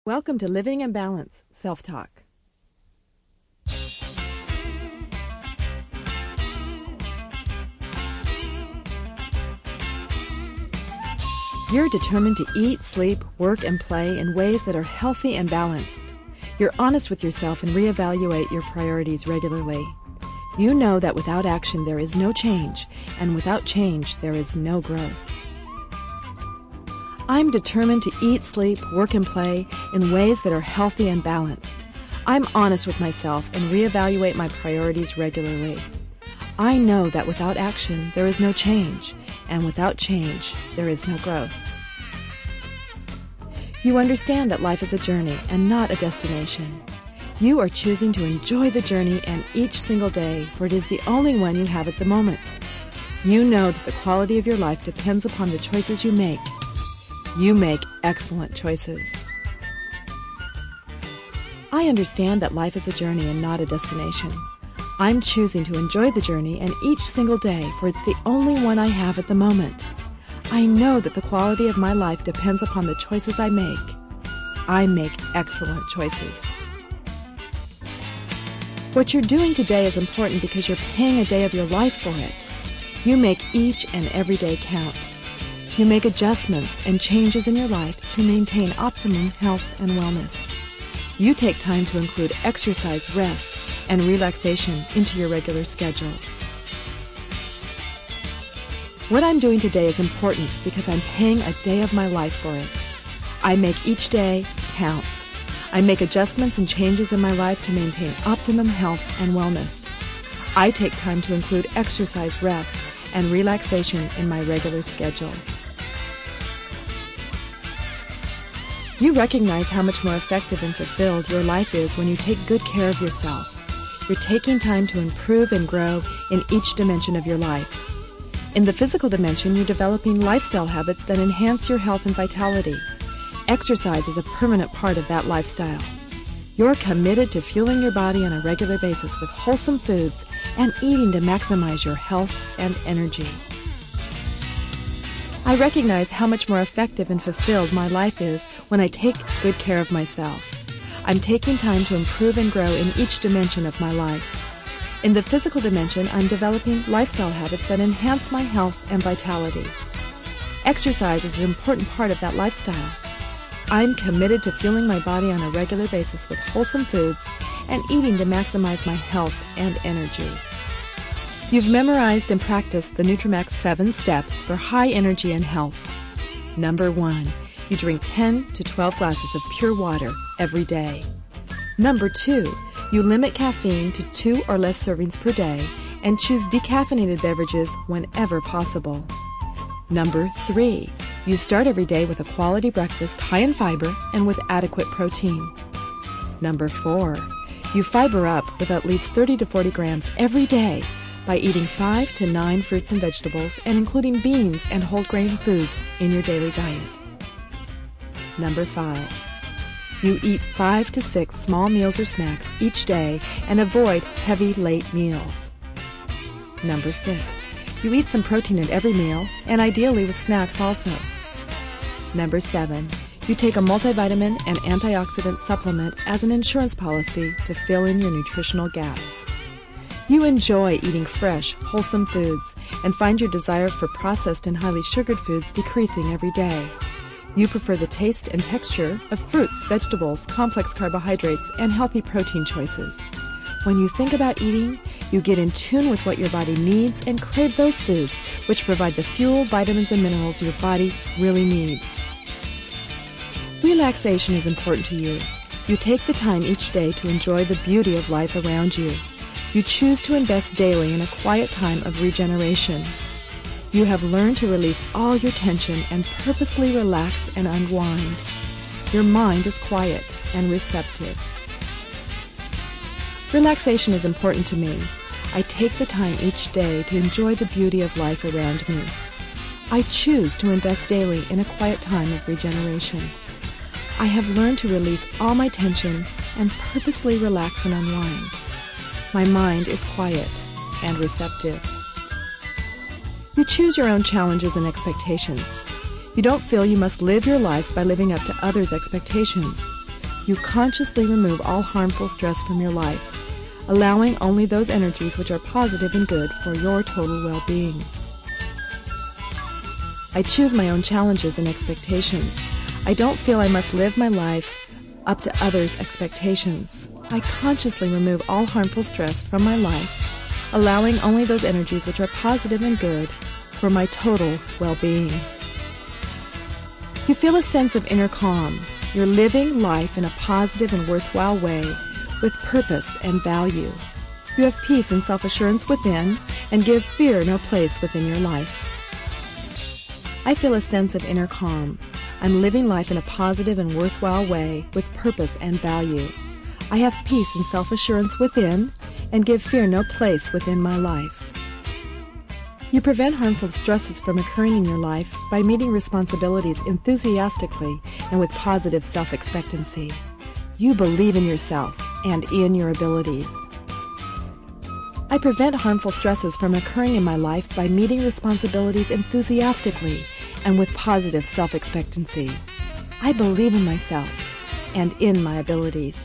Welcome to Living in Balance, Self-Talk. You're determined to eat, sleep, work, and play in ways that are healthy and balanced. You're honest with yourself and reevaluate your priorities regularly. You know that without action there is no change, and without change there is no growth. I'm determined to eat, sleep, work, and play in ways that are healthy and balanced. I'm honest with myself and reevaluate my priorities regularly. I know that without action, there is no change, and without change, there is no growth. You understand that life is a journey and not a destination. You are choosing to enjoy the journey and each single day, for it is the only one you have at the moment. You know that the quality of your life depends upon the choices you make. You make excellent choices. I understand that life is a journey and not a destination. I'm choosing to enjoy the journey and each single day, for it's the only one I have at the moment. I know that the quality of my life depends upon the choices I make. I make excellent choices. What you're doing today is important because you're paying a day of your life for it. You make each and every day count. You make adjustments and changes in your life to maintain optimum health and wellness. You take time to include exercise, rest, and relaxation into your regular schedule. What I'm doing today is important because I'm paying a day of my life for it. I make each day count. I make adjustments and changes in my life to maintain optimum health and wellness. I take time to include exercise, rest, and relaxation in my regular schedule. You recognize how much more effective and fulfilled your life is when you take good care of yourself. You're taking time to improve and grow in each dimension of your life. In the physical dimension, you're developing lifestyle habits that enhance your health and vitality. Exercise is a permanent part of that lifestyle. You're committed to fueling your body on a regular basis with wholesome foods and eating to maximize your health and energy. I recognize how much more effective and fulfilled my life is when I take good care of myself. I'm taking time to improve and grow in each dimension of my life. In the physical dimension, I'm developing lifestyle habits that enhance my health and vitality. Exercise is an important part of that lifestyle. I'm committed to fueling my body on a regular basis with wholesome foods and eating to maximize my health and energy. You've memorized and practiced the Nutramax 7 steps for high energy and health. Number 1, you drink 10 to 12 glasses of pure water every day. Number 2, you limit caffeine to 2 or less servings per day and choose decaffeinated beverages whenever possible. Number 3, you start every day with a quality breakfast high in fiber and with adequate protein. Number 4, you fiber up with at least 30 to 40 grams every day by eating 5 to 9 fruits and vegetables and including beans and whole grain foods in your daily diet. Number 5, you eat 5 to 6 small meals or snacks each day and avoid heavy late meals. Number 6, you eat some protein at every meal and ideally with snacks also. Number 7, you take a multivitamin and antioxidant supplement as an insurance policy to fill in your nutritional gaps. You enjoy eating fresh, wholesome foods and find your desire for processed and highly sugared foods decreasing every day. You prefer the taste and texture of fruits, vegetables, complex carbohydrates, and healthy protein choices. When you think about eating, you get in tune with what your body needs and crave those foods which provide the fuel, vitamins, and minerals your body really needs. Relaxation is important to you. You take the time each day to enjoy the beauty of life around you. You choose to invest daily in a quiet time of regeneration. You have learned to release all your tension and purposely relax and unwind. Your mind is quiet and receptive. Relaxation is important to me. I take the time each day to enjoy the beauty of life around me. I choose to invest daily in a quiet time of regeneration. I have learned to release all my tension and purposely relax and unwind. My mind is quiet and receptive. You choose your own challenges and expectations. You don't feel you must live your life by living up to others' expectations. You consciously remove all harmful stress from your life, allowing only those energies which are positive and good for your total well-being. I choose my own challenges and expectations. I don't feel I must live my life up to others' expectations. I consciously remove all harmful stress from my life, allowing only those energies which are positive and good for my total well-being. You feel a sense of inner calm. You're living life in a positive and worthwhile way with purpose and value. You have peace and self-assurance within and give fear no place within your life. I feel a sense of inner calm. I'm living life in a positive and worthwhile way with purpose and value. I have peace and self-assurance within and give fear no place within my life. You prevent harmful stresses from occurring in your life by meeting responsibilities enthusiastically and with positive self-expectancy. You believe in yourself and in your abilities. I prevent harmful stresses from occurring in my life by meeting responsibilities enthusiastically and with positive self-expectancy. I believe in myself and in my abilities.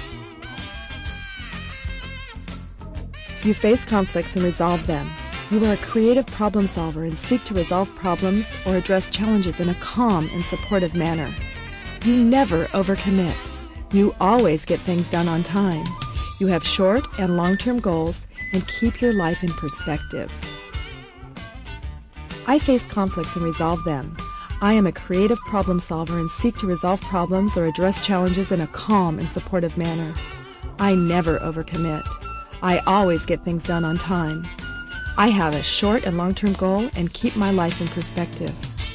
You face conflicts and resolve them. You are a creative problem solver and seek to resolve problems or address challenges in a calm and supportive manner. You never overcommit. You always get things done on time. You have short and long-term goals and keep your life in perspective. I face conflicts and resolve them. I am a creative problem solver and seek to resolve problems or address challenges in a calm and supportive manner. I never overcommit. I always get things done on time. I have a short and long-term goal and keep my life in perspective.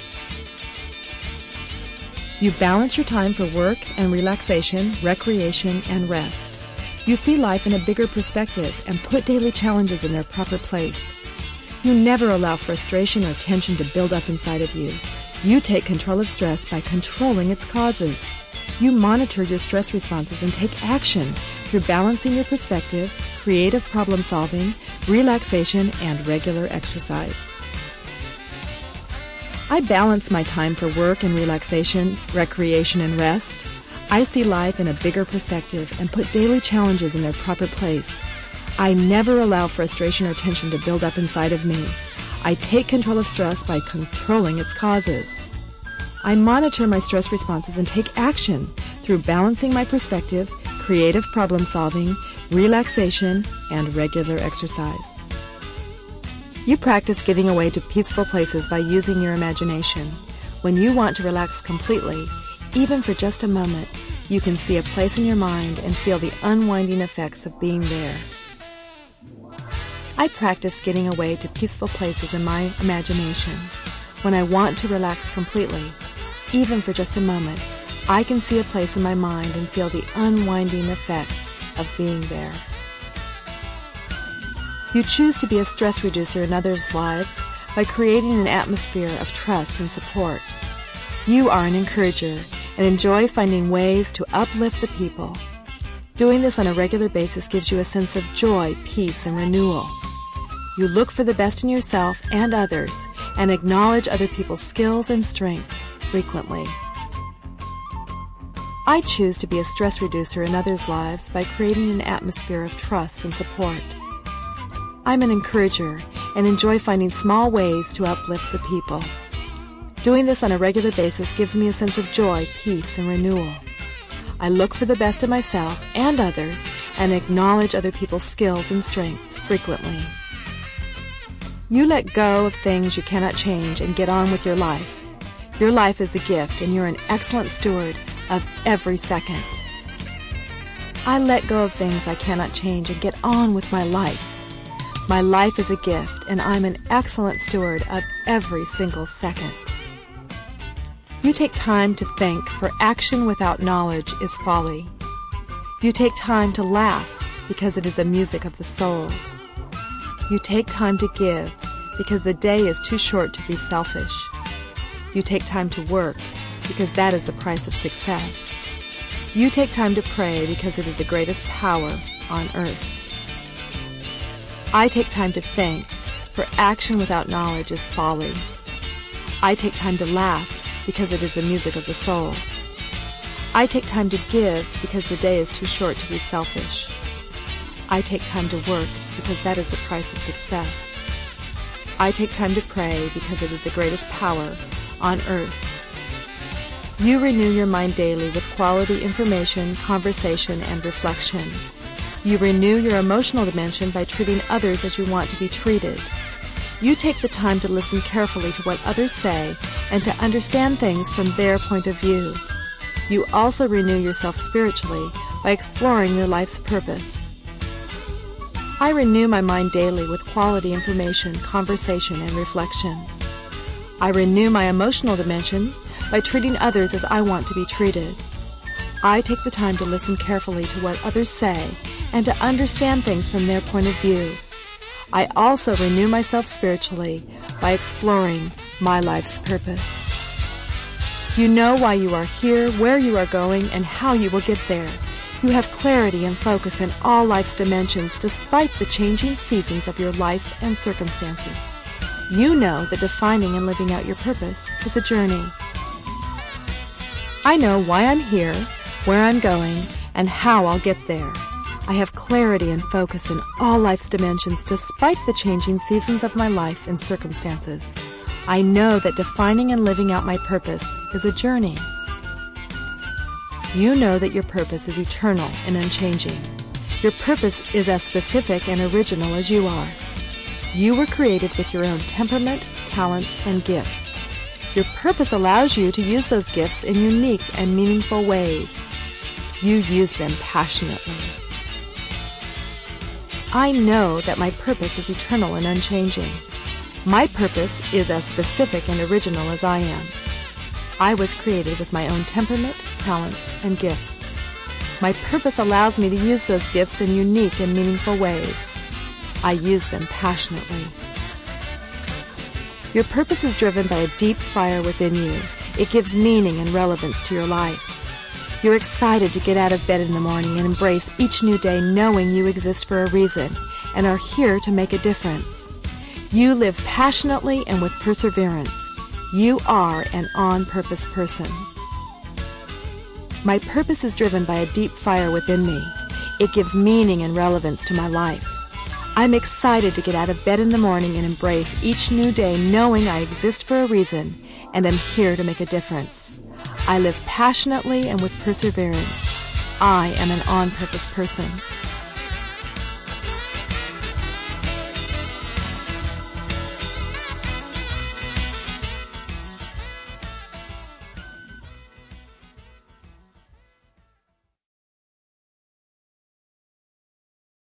You balance your time for work and relaxation, recreation, and rest. You see life in a bigger perspective and put daily challenges in their proper place. You never allow frustration or tension to build up inside of you. You take control of stress by controlling its causes. You monitor your stress responses and take action through balancing your perspective, creative problem solving, relaxation, and regular exercise. I balance my time for work and relaxation, recreation, and rest. I see life in a bigger perspective and put daily challenges in their proper place. I never allow frustration or tension to build up inside of me. I take control of stress by controlling its causes. I monitor my stress responses and take action through balancing my perspective, creative problem solving, relaxation, and regular exercise. You practice getting away to peaceful places by using your imagination. When you want to relax completely, even for just a moment, you can see a place in your mind and feel the unwinding effects of being there. I practice getting away to peaceful places in my imagination. When I want to relax completely, even for just a moment, I can see a place in my mind and feel the unwinding effects of being there. You choose to be a stress reducer in others' lives by creating an atmosphere of trust and support. You are an encourager and enjoy finding ways to uplift the people. Doing this on a regular basis gives you a sense of joy, peace, and renewal. You look for the best in yourself and others and acknowledge other people's skills and strengths frequently. I choose to be a stress reducer in others' lives by creating an atmosphere of trust and support. I'm an encourager and enjoy finding small ways to uplift the people. Doing this on a regular basis gives me a sense of joy, peace, and renewal. I look for the best in myself and others and acknowledge other people's skills and strengths frequently. You let go of things you cannot change and get on with your life. Your life is a gift and you're an excellent steward of every second. I let go of things I cannot change and get on with my life. My life is a gift and I'm an excellent steward of every single second. You take time to think, for action without knowledge is folly. You take time to laugh because it is the music of the soul. You take time to give because the day is too short to be selfish. You take time to work because that is the price of success. You take time to pray because it is the greatest power on earth. I take time to think, for action without knowledge is folly. I take time to laugh because it is the music of the soul. I take time to give because the day is too short to be selfish. I take time to work because that is the price of success. I take time to pray because it is the greatest power on earth. You renew your mind daily with quality information, conversation, and reflection. You renew your emotional dimension by treating others as you want to be treated. You take the time to listen carefully to what others say and to understand things from their point of view. You also renew yourself spiritually by exploring your life's purpose. I renew my mind daily with quality information, conversation, and reflection. I renew my emotional dimension by treating others as I want to be treated. I take the time to listen carefully to what others say and to understand things from their point of view. I also renew myself spiritually by exploring my life's purpose. You know why you are here, where you are going, and how you will get there. You have clarity and focus in all life's dimensions despite the changing seasons of your life and circumstances. You know that defining and living out your purpose is a journey. I know why I'm here, where I'm going, and how I'll get there. I have clarity and focus in all life's dimensions despite the changing seasons of my life and circumstances. I know that defining and living out my purpose is a journey. You know that your purpose is eternal and unchanging. Your purpose is as specific and original as you are. You were created with your own temperament, talents, and gifts. Your purpose allows you to use those gifts in unique and meaningful ways. You use them passionately. I know that my purpose is eternal and unchanging. My purpose is as specific and original as I am. I was created with my own temperament, talents, and gifts. My purpose allows me to use those gifts in unique and meaningful ways. I use them passionately. Your purpose is driven by a deep fire within you. It gives meaning and relevance to your life. You're excited to get out of bed in the morning and embrace each new day knowing you exist for a reason and are here to make a difference. You live passionately and with perseverance. You are an on-purpose person. My purpose is driven by a deep fire within me. It gives meaning and relevance to my life. I'm excited to get out of bed in the morning and embrace each new day knowing I exist for a reason and am here to make a difference. I live passionately and with perseverance. I am an on-purpose person.